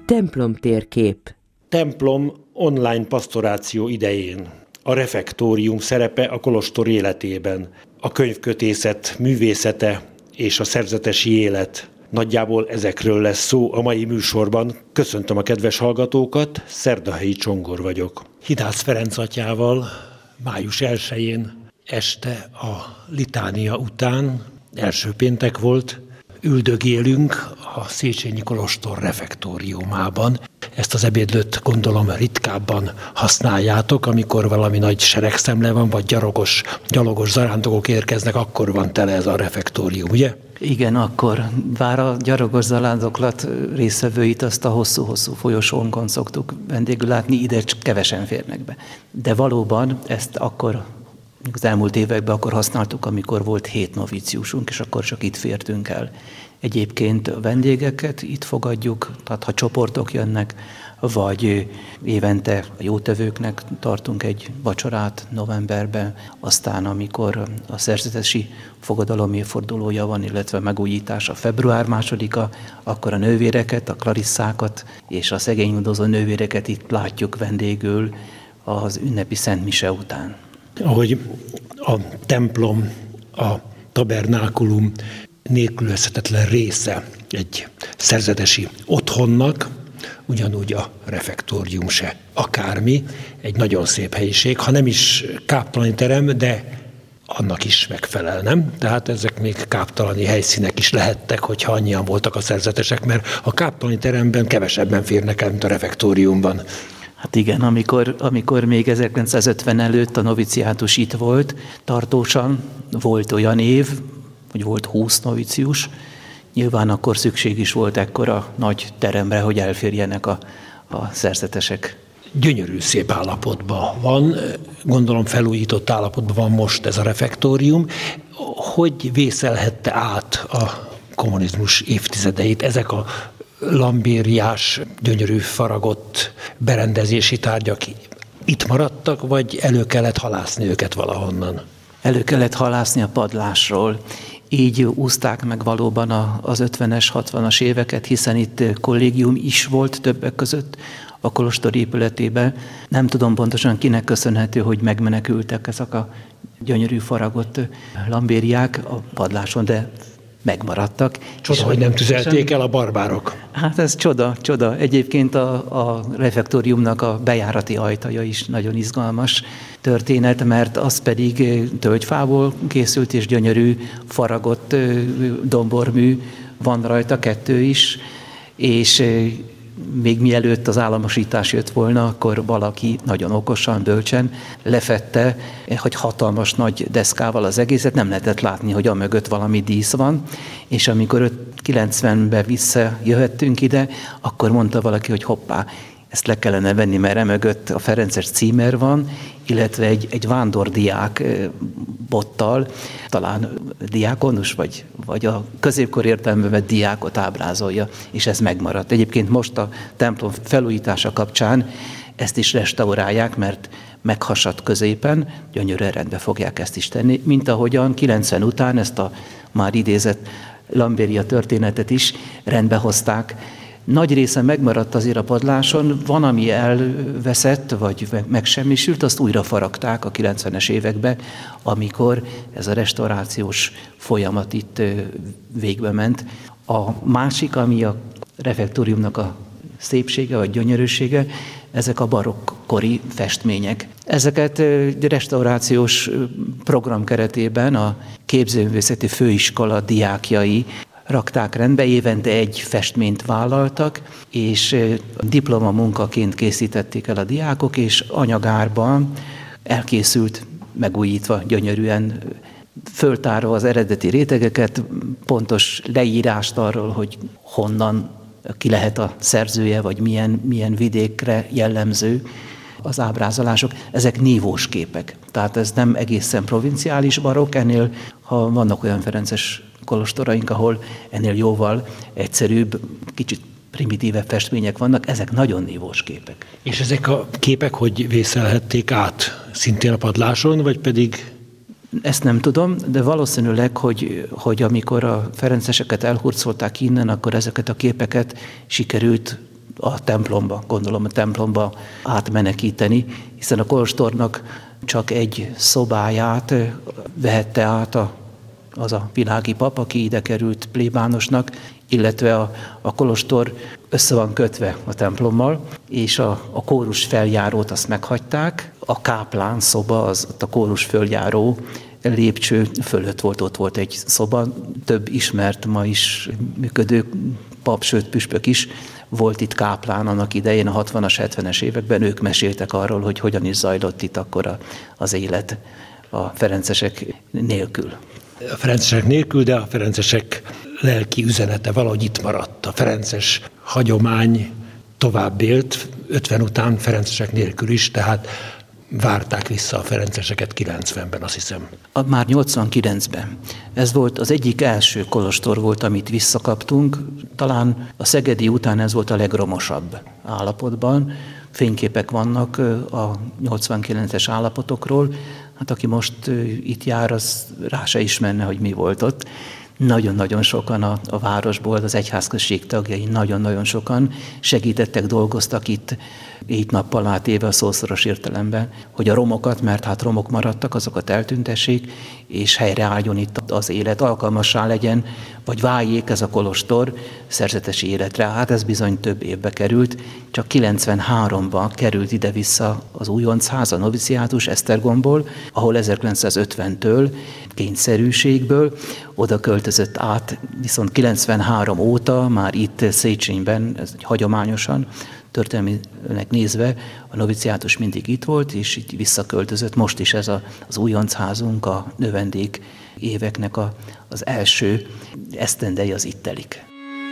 Templom térkép. Templom online pastoráció idején. A refektórium szerepe a kolostor életében. A könyvkötészet művészete és a szerzetesi élet. Nagyjából ezekről lesz szó a mai műsorban. Köszöntöm a kedves hallgatókat, Szerdahelyi Csongor vagyok. Hidász Ferenc atyával május 1-én este a litánia után, első péntek volt, üldögélünk a Széchenyi kolostor refektóriumában. Ezt az ebédlőt gondolom ritkábban használjátok, amikor valami nagy seregszemle van, vagy gyalogos zarándokok érkeznek, akkor van tele ez a refektórium, ugye? Igen, akkor bár a gyalogos zarándoklat résztvevőit azt a hosszú-hosszú folyosónkon szoktuk vendégül látni, ide kevesen férnek be. De valóban ezt akkor az elmúlt években akkor használtuk, amikor volt 7 novíciusunk, és akkor csak itt fértünk el. Egyébként a vendégeket itt fogadjuk, tehát ha csoportok jönnek, vagy évente a jótevőknek tartunk egy vacsorát novemberben, aztán amikor a szerzetesi fogadalom évfordulója van, illetve megújítása február 2-a, akkor a nővéreket, a klarisszákat és a szegényúdozó nővéreket itt látjuk vendégül az ünnepi Szent Mise után. Ahogy a templom, a tabernákulum nélkülözhetetlen része egy szerzetesi otthonnak, ugyanúgy a refektórium se akármi, egy nagyon szép helyiség, ha nem is káptalani terem, de annak is megfelel, nem? Tehát ezek még káptalani helyszínek is lehettek, hogyha annyian voltak a szerzetesek, mert a káptalani teremben kevesebben férnek el, mint a refektóriumban. Hát igen, amikor még 1950 előtt a noviciátus itt volt, tartósan volt olyan év, hogy volt 20 novicius, nyilván akkor szükség is volt ekkora nagy teremre, hogy elférjenek a szerzetesek. Gyönyörű szép állapotban van, gondolom felújított állapotban van most ez a refektórium. Hogy vészelhette át a kommunizmus évtizedeit ezek a lambériás, gyönyörű faragott berendezési tárgyak itt maradtak, vagy elő kellett halászni őket valahonnan? Elő kellett halászni a padlásról. Így úszták meg valóban az 50-es, 60-as éveket, hiszen itt kollégium is volt többek között a kolostor épületében. Nem tudom pontosan kinek köszönhető, hogy megmenekültek ezek a gyönyörű faragott lambériák a padláson, de megmaradtak. Csoda, hogy nem tüzelték el a barbárok. Hát ez csoda. Egyébként a refektóriumnak a bejárati ajtaja is nagyon izgalmas történet, mert az pedig tölgyfából készült, és gyönyörű faragott dombormű van rajta, 2 is, és még mielőtt az államosítás jött volna, akkor valaki nagyon okosan, bölcsen lefette, hogy hatalmas nagy deszkával az egészet, nem lehetett látni, hogy amögött valami dísz van, és amikor 90-ben visszajöhettünk ide, akkor mondta valaki, hogy hoppá, ezt le kellene venni, mert emögött a ferences címer van, illetve egy vándordiák bottal, talán diákonus, vagy a középkor értelemben vett diákot ábrázolja, és ez megmaradt. Egyébként most a templom felújítása kapcsán ezt is restaurálják, mert meghasadt középen, gyönyörűen rendbe fogják ezt is tenni, mint ahogyan 90 után ezt a már idézett Lambéria történetet is rendbe hozták. Nagy része megmaradt azért a padláson, van, ami elveszett, vagy megsemmisült, azt újra faragták a 90-es években, amikor ez a restaurációs folyamat itt végbe ment. A másik, ami a refektóriumnak a szépsége, vagy gyönyörűsége, ezek a barokkori festmények. Ezeket restaurációs program keretében a Képzőművészeti Főiskola diákjai rakták rendbe, évente egy festményt vállaltak, és diplomamunkaként készítették el a diákok, és anyagárban elkészült, megújítva gyönyörűen, föltárva az eredeti rétegeket, pontos leírást arról, hogy honnan, ki lehet a szerzője, vagy milyen vidékre jellemző az ábrázolások. Ezek nívós képek. Tehát ez nem egészen provinciális barokk, ennél, ha vannak olyan ferences kolostoraink, ahol ennél jóval egyszerűbb, kicsit primitívebb festmények vannak, ezek nagyon nívós képek. És ezek a képek hogy vészelhették át? Szintén a padláson, vagy pedig? Ezt nem tudom, de valószínűleg, hogy amikor a ferenceseket elhurcolták innen, akkor ezeket a képeket sikerült a templomba, gondolom a templomba átmenekíteni, hiszen a kolostornak csak egy szobáját vehette át az a világi pap, aki ide került plébánosnak, illetve a kolostor össze van kötve a templommal, és a kórus feljárót azt meghagyták, a káplán szoba, az a kórus följáró lépcső fölött volt, ott volt egy szoba, több ismert, ma is működő pap, sőt püspök is volt itt káplán annak idején, a 60-as, 70-es években, ők meséltek arról, hogy hogyan is zajlott itt akkor az élet a ferencesek nélkül. A ferencesek nélkül, de a ferencesek lelki üzenete valahogy itt maradt. A ferences hagyomány tovább élt, 50 után ferencesek nélkül is, tehát várták vissza a ferenceseket 90-ben, azt hiszem. Már 89-ben. Ez volt az egyik első kolostor volt, amit visszakaptunk. Talán a szegedi után ez volt a legromosabb állapotban. Fényképek vannak a 89-es állapotokról. Hát aki most itt jár, az rá se ismerne, hogy mi volt ott. Nagyon-nagyon sokan a városból, az egyházközség tagjai, nagyon-nagyon sokan segítettek, dolgoztak itt 7 nappal átéve a szószoros értelemben, hogy a romokat, mert hát romok maradtak, azokat eltüntessék, és helyreálljon itt az élet, alkalmassá legyen, vagy váljék ez a kolostor szerzetesi életre. Hát ez bizony több évbe került, csak 93-ban került ide-vissza az újoncház, a noviciátus Esztergomból, ahol 1950-től kényszerűségből oda költözött át, viszont 93 óta már itt Széchenyben, ez hagyományosan, történelmileg nézve a noviciátus mindig itt volt, és itt visszaköltözött. Most is ez az újoncházunk, a növendék éveknek az első esztendei az itt telik.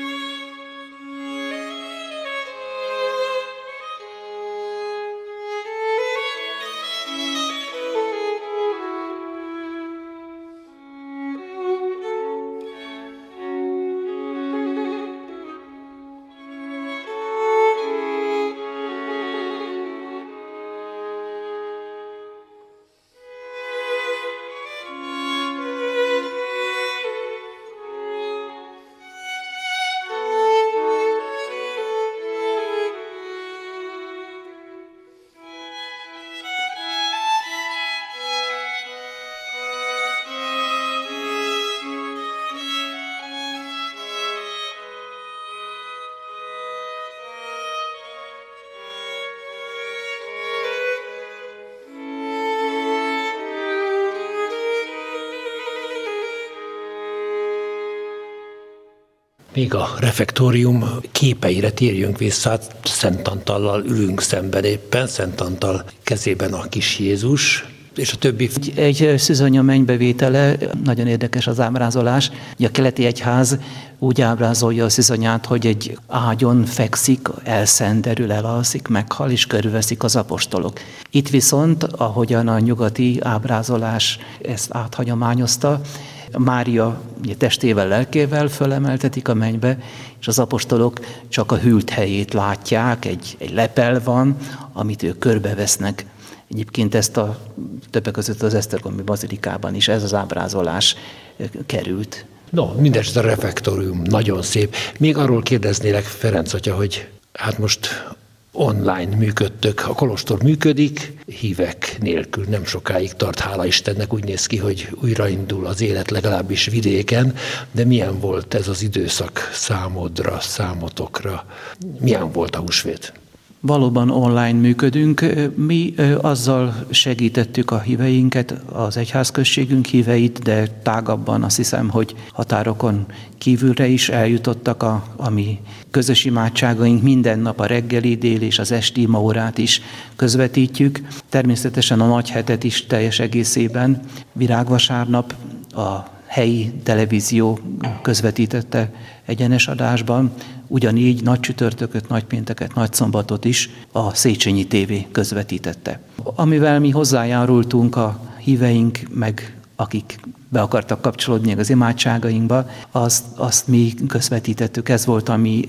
Még a refektórium képeire térjünk vissza, hát Szent Antallal ülünk szemben éppen, Szent Antal kezében a kis Jézus, és a többi. Egy szűzanya mennybevétele, nagyon érdekes az ábrázolás. A keleti egyház úgy ábrázolja a szűzanyát, hogy egy ágyon fekszik, elszenderül, elalszik, meghal, és körülveszik az apostolok. Itt viszont, ahogyan a nyugati ábrázolás ezt áthagyományozta, Mária testével, lelkével fölemeltetik a mennybe, és az apostolok csak a hűlt helyét látják, egy lepel van, amit ők körbevesznek. Egyébként ezt többek között az esztergomi bazilikában is ez az ábrázolás került. No, mindezt a refektórium nagyon szép. Még arról kérdeznélek, Ferenc atya, hogy hát most online működtök, a kolostor működik, hívek nélkül nem sokáig tart, hála Istennek, úgy néz ki, hogy újraindul az élet legalábbis vidéken, de milyen volt ez az időszak számodra, számotokra? Milyen volt a húsvét? Valóban online működünk. Mi azzal segítettük a híveinket, az egyházközségünk híveit, de tágabban azt hiszem, hogy határokon kívülre is eljutottak a mi közös imádságaink. Minden nap a reggeli, dél és az esti imaórát is közvetítjük. Természetesen a nagy hetet is teljes egészében. Virágvasárnap a helyi televízió közvetítette egyenes adásban, ugyanígy nagy csütörtököt, nagy pénteket, nagy szombatot is a Széchenyi TV közvetítette. Amivel mi hozzájárultunk a híveink, meg akik be akartak kapcsolódni az imádságainkba, azt mi közvetítettük. Ez volt, ami,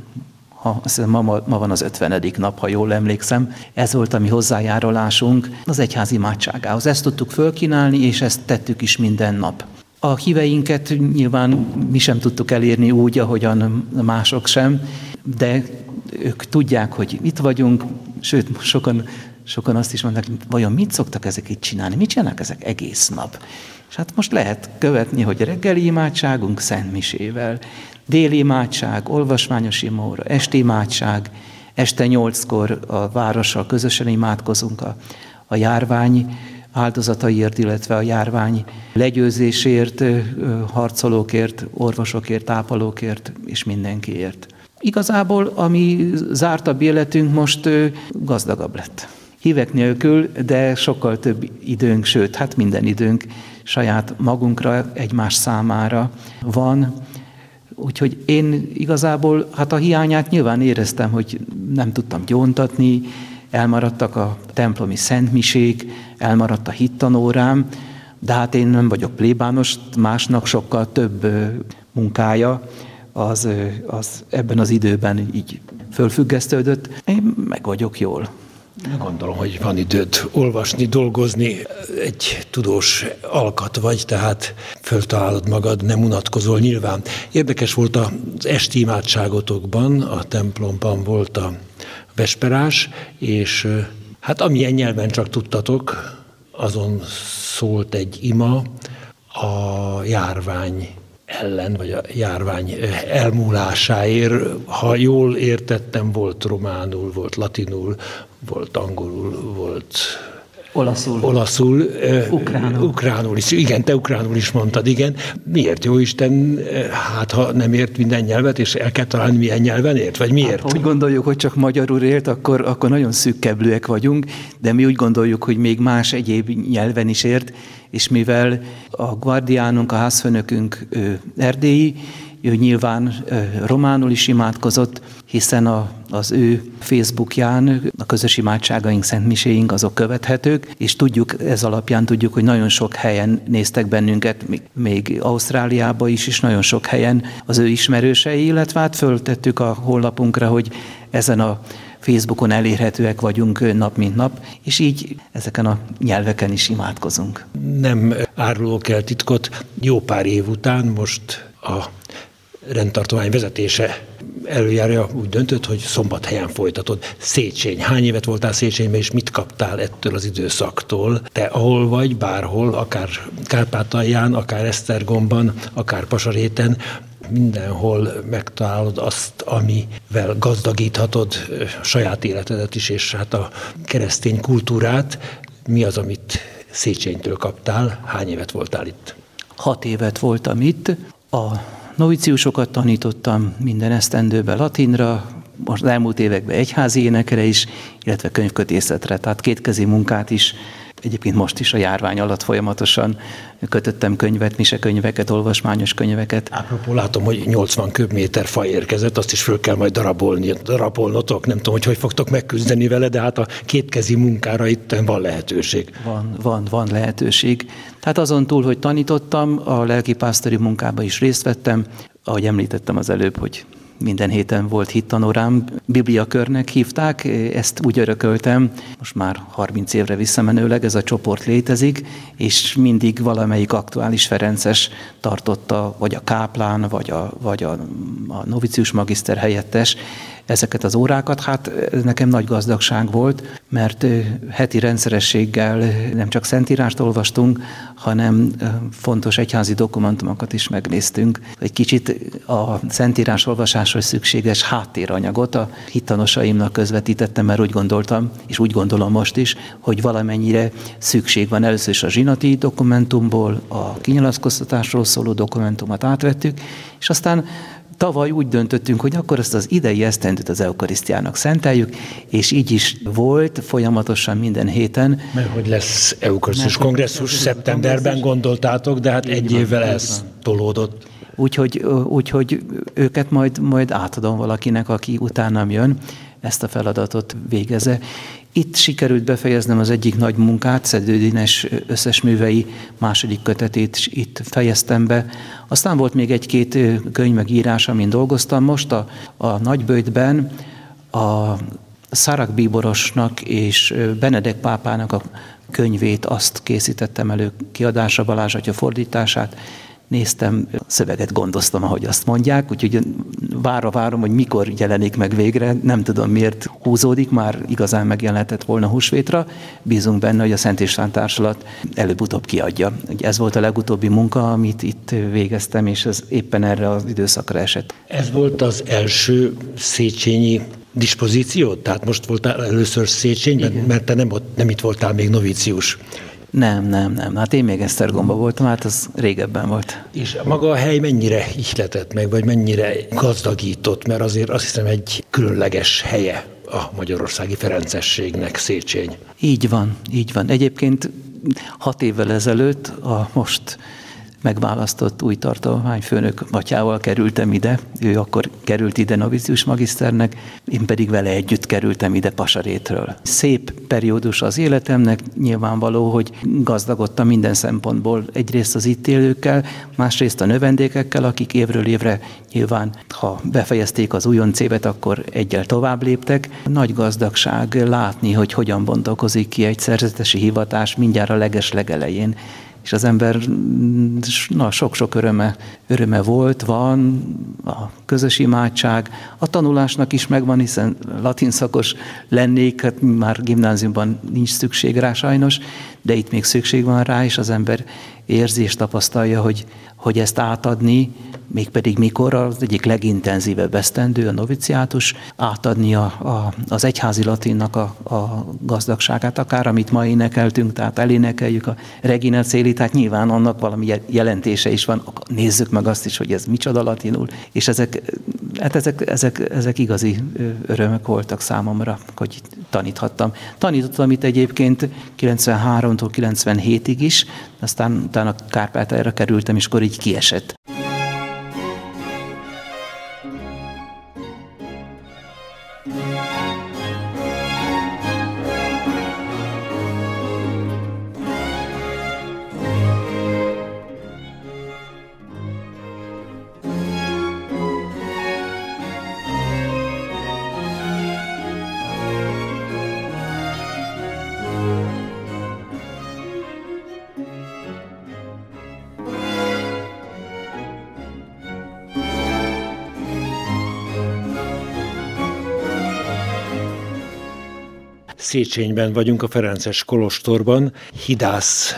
ma van az 50. nap, ha jól emlékszem, ez volt a mi hozzájárulásunk az egyház imádságához. Ezt tudtuk fölkínálni, és ezt tettük is minden nap. A híveinket nyilván mi sem tudtuk elérni úgy, ahogyan mások sem, de ők tudják, hogy itt vagyunk, sőt, sokan azt is mondják, vajon mit szoktak ezek itt csinálni? Mit csinálnak ezek egész nap? És hát most lehet követni, hogy reggeli imádságunk szentmisével, déli imádság, olvasmányos imóra, esti imádság, este 8-kor a várossal közösen imádkozunk a járvány áldozataiért, illetve a járvány legyőzésért, harcolókért, orvosokért, ápolókért és mindenkiért. Igazából a mi zártabb életünk most gazdagabb lett. Hívek nélkül, de sokkal több időnk, sőt, hát minden időnk saját magunkra, egymás számára van. Úgyhogy én igazából, hát a hiányát nyilván éreztem, hogy nem tudtam gyóntatni, elmaradtak a templomi szentmisék, elmaradt a hittanórám, de hát én nem vagyok plébános, másnak sokkal több munkája az ebben az időben így fölfüggesztődött. Én meg vagyok jól. Gondolom, hogy van időd olvasni, dolgozni, egy tudós alkat vagy, tehát föltalálod magad, nem unatkozol nyilván. Érdekes volt az esti imádságotokban, a templomban volt a vesperás, és hát amilyen nyelven csak tudtatok, azon szólt egy ima a járvány ellen, vagy a járvány elmúlásáért. Ha jól értettem, volt románul, volt latinul, volt angolul, volt olaszul, ukránul is. Igen, te ukránul is mondtad, igen. Miért, jó Isten, hát ha nem ért minden nyelvet, és el kell találni milyen nyelven ért, vagy miért? Hát, ha úgy gondoljuk, hogy csak magyarul ért, akkor nagyon szűkkeblőek vagyunk, de mi úgy gondoljuk, hogy még más egyéb nyelven is ért, és mivel a guardiánunk, a házfőnökünk erdélyi, ő nyilván románul is imádkozott, hiszen az ő Facebookján a közös imádságaink, szentmiséink azok követhetők, és ez alapján tudjuk, hogy nagyon sok helyen néztek bennünket, még Ausztráliában is, és nagyon sok helyen az ő ismerősei, illetve hát föltettük a honlapunkra, hogy ezen a Facebookon elérhetőek vagyunk nap mint nap, és így ezeken a nyelveken is imádkozunk. Nem árulok el titkot, jó pár év után most a rendtartomány vezetése előjárja úgy döntött, hogy Szombathelyen folytatod. Széchenyi. Hány évet voltál Széchenyben, és mit kaptál ettől az időszaktól? Te ahol vagy, bárhol, akár Kárpátalján, akár Esztergomban, akár Pasaréten, mindenhol megtalálod azt, amivel gazdagíthatod a saját életedet is, és hát a keresztény kultúrát. Mi az, amit Széchenytől kaptál? Hány évet voltál itt? 6 évet voltam itt. A noviciusokat tanítottam minden esztendőben latinra, most az elmúlt években egyházi énekre is, illetve könyvkötészetre, tehát kétkezi munkát is. Egyébként most is a járvány alatt folyamatosan kötöttem könyvet, misekönyveket, olvasmányos könyveket. Apropó, látom, hogy 80 köbméter fa érkezett, azt is föl kell majd darabolnotok. Nem tudom, hogy fogtok megküzdeni vele, de hát a kétkezi munkára itt van lehetőség. Van lehetőség. Tehát azon túl, hogy tanítottam, a lelkipásztori munkába is részt vettem. Ahogy említettem az előbb, hogy minden héten volt hittanórám, bibliakörnek hívták, ezt úgy örököltem, most már 30 évre visszamenőleg ez a csoport létezik, és mindig valamelyik aktuális ferences tartotta, vagy a káplán, vagy a novicius magiszter helyettes ezeket az órákat. Hát nekem nagy gazdagság volt, mert heti rendszerességgel nem csak szentírást olvastunk, hanem fontos egyházi dokumentumokat is megnéztünk. Egy kicsit a szentírás olvasáshoz szükséges háttéranyagot a hittanosaimnak közvetítettem, mert úgy gondoltam, és úgy gondolom most is, hogy valamennyire szükség van. Először is a zsinati dokumentumból a kinyilatkoztatásról szóló dokumentumot átvettük, és aztán tavaly úgy döntöttünk, hogy akkor ezt az idei esztendőt az eukarisztiának szenteljük, és így is volt folyamatosan minden héten. Mert hogy lesz eukarisztikus kongresszus szeptemberben gondoltátok, de hát egy évvel ez tolódott. Úgyhogy őket majd átadom valakinek, aki utánam jön, ezt a feladatot végezze. Itt sikerült befejeznem az egyik nagy munkát, Szedő Dénes összes művei második kötetét itt fejeztem be. Aztán volt még egy-két könyv megírás, amin dolgoztam. Most a Nagyböjtben a Szarák bíborosnak és Benedek pápának a könyvét, azt készítettem elő kiadásra, Balázs atya fordítását. néztem, szöveget gondoztam, ahogy azt mondják, úgyhogy várom, hogy mikor jelenik meg végre, nem tudom miért húzódik, már igazán megjelenhetett volna húsvétra, bízunk benne, hogy a Szent István Társulat előbb-utóbb kiadja. Ez volt a legutóbbi munka, amit itt végeztem, és ez éppen erre az időszakra esett. Ez volt az első széchenyi dispozíció? Tehát most voltál először Széchenyben, igen. Mert te nem itt voltál még novícius. Nem. Hát én még Esztergomban voltam, hát az régebben volt. És maga a hely mennyire ihletett meg, vagy mennyire gazdagított? Mert azért azt hiszem egy különleges helye a magyarországi ferencességnek Szécheny. Így van. Egyébként 6 évvel ezelőtt a most megválasztott új tartományfőnök Batyával kerültem ide. Ő akkor került ide novícius magiszternek, én pedig vele együtt kerültem ide Pasarétről. Szép periódus az életemnek, nyilvánvaló, hogy gazdagodtam minden szempontból. Egyrészt az itt élőkkel, másrészt a növendékekkel, akik évről évre nyilván, ha befejezték az újoncévet, akkor egyel tovább léptek. Nagy gazdagság látni, hogy hogyan bontakozik ki egy szerzetesi hivatás mindjárt a legelején. És az ember sok-sok öröme volt, van, a közös imádság, a tanulásnak is megvan, hiszen latin szakos lennék, hát már gimnáziumban nincs szükség rá sajnos, de itt még szükség van rá, és az ember érzi és tapasztalja, hogy ezt átadni, mégpedig mikor az egyik legintenzívebb esztendő, a noviciátus, átadni az egyházi latinnak a gazdagságát, akár amit ma énekeltünk, tehát elénekeljük a Regina Coeli, tehát nyilván annak valami jelentése is van, nézzük meg azt is, hogy ez micsoda latinul, és ezek igazi örömök voltak számomra, hogy taníthattam. Tanítottam itt egyébként 93-tól 97-ig is, aztán utána Kárpátaljra kerültem, és akkor így kiesett. Széchenyben vagyunk, a ferences kolostorban. Hidász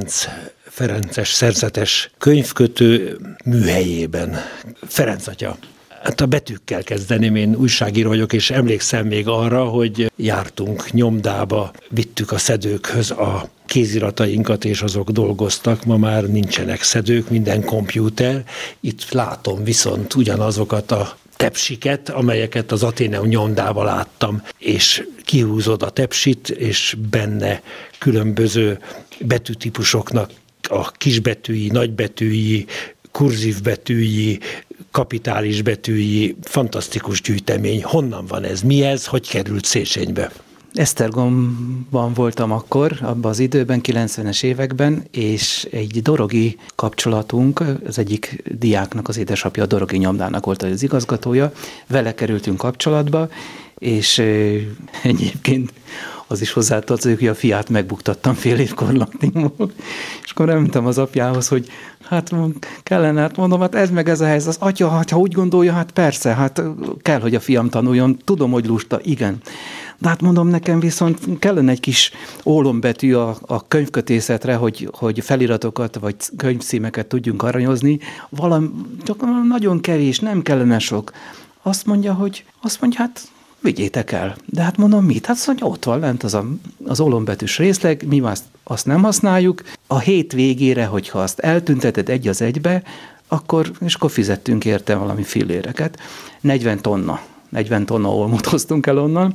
Ferences szerzetes könyvkötő műhelyében. Ferenc atya, hát a betűkkel kezdeném, én újságíró vagyok, és emlékszem még arra, hogy jártunk nyomdába, vittük a szedőkhöz a kéziratainkat, és azok dolgoztak, ma már nincsenek szedők, minden kompjúter. Itt látom viszont ugyanazokat a tepsiket, amelyeket az Athéneum nyomdában láttam, és kihúzod a tepsit, és benne különböző betűtípusoknak a kisbetűi, nagybetűi, kurzív betűi, kapitális betűi, fantasztikus gyűjtemény. Honnan van ez? Mi ez? Hogy került Széchenybe? Esztergomban voltam akkor, abban az időben, 90-es években, és egy dorogi kapcsolatunk, az egyik diáknak az édesapja, a dorogi nyomdának volt az igazgatója, vele kerültünk kapcsolatba, és egyébként az is hozzátartozik, hogy a fiát megbuktattam fél évkor latinból, és akkor elmentem az apjához, hogy hát kellene, hát mondom, hát ez meg ez a helyzet. Az atya, hát, ha úgy gondolja, hát persze, hát kell, hogy a fiam tanuljon, tudom, hogy lusta, igen. De hát mondom, nekem viszont kellene egy kis ólombetű a könyvkötészetre, hogy feliratokat vagy könyvcímeket tudjunk aranyozni. Csak nagyon kevés, nem kellene sok. Azt mondja, hát vigyétek el. De hát mondom, mit? Hát azt mondja, ott van lent az ólombetűs részleg, mi azt nem használjuk. A hét végére, hogyha azt eltünteted egy az egybe, akkor fizettünk érte valami filléreket. 40 tonna olmot hoztunk el onnan,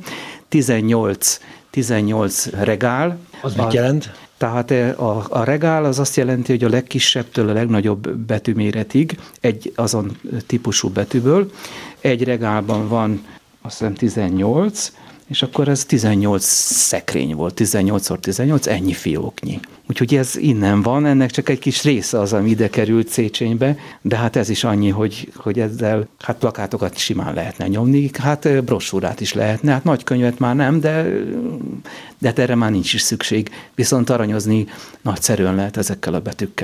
18 regál. Az mit jelent? Tehát a regál az azt jelenti, hogy a legkisebbtől a legnagyobb betűméretig egy azon típusú betűből. Egy regálban van azt hiszem 18, és akkor ez 18 szekrény volt, 18x18, ennyi fióknyi. Úgyhogy ez innen van, ennek csak egy kis része az, ami ide került Széchenybe, de hát ez is annyi, hogy ezzel hát plakátokat simán lehetne nyomni, hát brossúrát is lehetne, hát nagy könyvet már nem, de erre már nincs is szükség, viszont aranyozni nagyszerűen lehet ezekkel a betűkkel.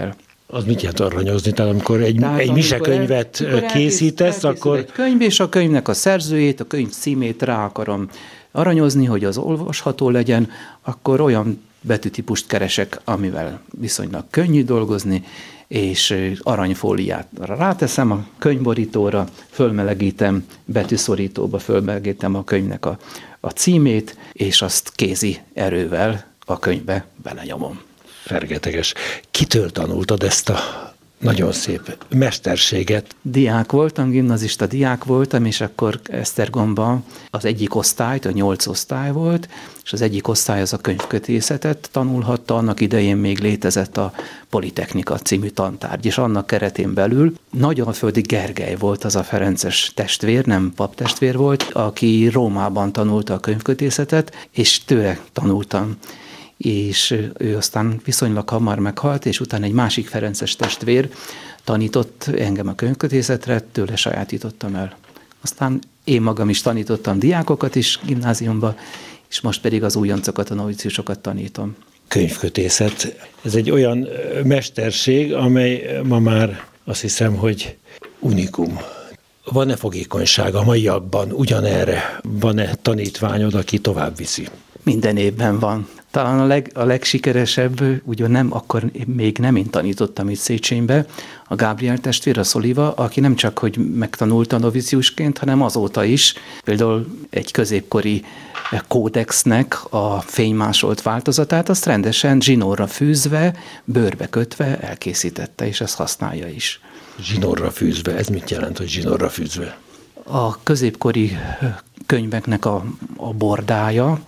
Az mit jelent aranyozni? Tehát amikor egy misekönyvet készítesz, akkor... Egy könyv, és a könyvnek a szerzőjét, a könyv címét rá akarom aranyozni, hogy az olvasható legyen, akkor olyan betűtípust keresek, amivel viszonylag könnyű dolgozni, és aranyfóliát ráteszem a könyvborítóra, fölmelegítem, betűszorítóba fölmelegítem a könyvnek a címét, és azt kézi erővel a könyvbe belenyomom. Fergeteges. Kitől tanultad ezt a nagyon szép mesterséget? Diák voltam, gimnazista diák voltam, és akkor Esztergomban az egyik osztályt, a 8 osztály volt, és az egyik osztály az a könyvkötészetet tanulhatta, annak idején még létezett a Politechnika című tantárgy, és annak keretén belül Nagyalföldi Gergely volt az a ferences testvér, nem paptestvér volt, aki Rómában tanulta a könyvkötészetet, és tőle tanultam. És ő aztán viszonylag hamar meghalt, és utána egy másik ferences testvér tanított engem a könyvkötészetre, tőle sajátítottam el. Aztán én magam is tanítottam diákokat is gimnáziumba, és most pedig az újoncokat, a noviciusokat tanítom. Könyvkötészet, ez egy olyan mesterség, amely ma már azt hiszem, hogy unikum. Van-e fogékonyság a maiakban ugyanerre? Van-e tanítványod, aki tovább viszi? Minden évben van. Talán a legsikeresebb, ugyan nem, akkor még nem én tanítottam itt Széchenybe, a Gábriel testvér, a Szoliva, aki nem csak, hogy megtanulta noviciusként, hanem azóta is, például egy középkori kódexnek a fénymásolt változatát, azt rendesen zsinórra fűzve, bőrbe kötve elkészítette, és ezt használja is. Zsinórra fűzve, ez mit jelent, hogy zsinórra fűzve? A középkori könyveknek a bordája,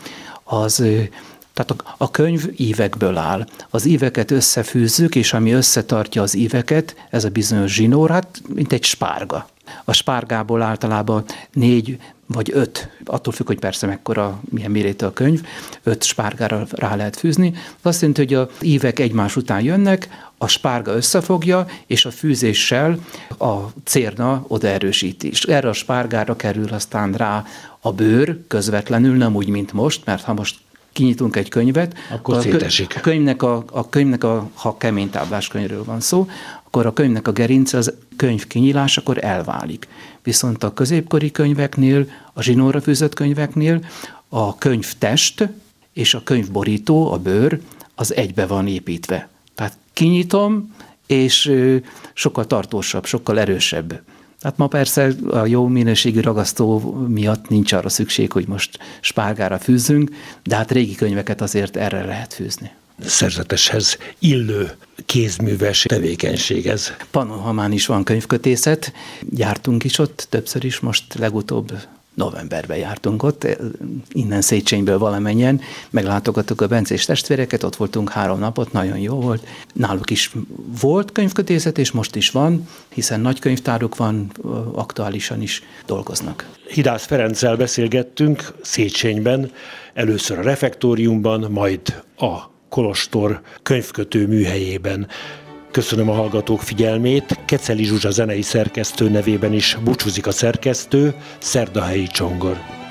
tehát a könyv ívekből áll. Az íveket összefűzzük, és ami összetartja az íveket, ez a bizonyos zsinór, hát mint egy spárga. A spárgából általában 4 vagy 5, attól függ, hogy persze mekkora, milyen méretű a könyv, 5 spárgára rá lehet fűzni. Azt jelenti, hogy az ívek egymás után jönnek, a spárga összefogja, és a fűzéssel a cérna odaerősíti. És erre a spárgára kerül aztán rá a bőr közvetlenül, nem úgy, mint most, mert ha most kinyitunk egy könyvet, akkor szétesik. A könyvnek ha kemény táblás könyvről van szó, akkor a könyvnek a gerince az könyv kinyílásakor elválik. Viszont a középkori könyveknél, a zsinórra fűzött könyveknél a könyvtest és a könyvborító, a bőr, az egybe van építve. Tehát kinyitom, és sokkal tartósabb, sokkal erősebb. Tehát ma persze a jó minőségű ragasztó miatt nincs arra szükség, hogy most spárgára fűzzünk, de hát régi könyveket azért erre lehet fűzni. Szerzeteshez illő kézműves tevékenység ez. Pannonhalmán is van könyvkötészet, jártunk is ott többször is, most legutóbb novemberben jártunk ott, innen Széchenyből valamennyien, meglátogattuk a bencés testvéreket, ott voltunk 3 napot, nagyon jó volt. Náluk is volt könyvkötészet, és most is van, hiszen nagy könyvtáruk van, aktuálisan is dolgoznak. Hidász Ferenccel beszélgettünk Széchenyben, először a refektóriumban, majd a kolostor könyvkötő műhelyében. Köszönöm a hallgatók figyelmét, Keceli Zsuzsa zenei szerkesztő nevében is búcsúzik a szerkesztő, Szerdahelyi Csongor.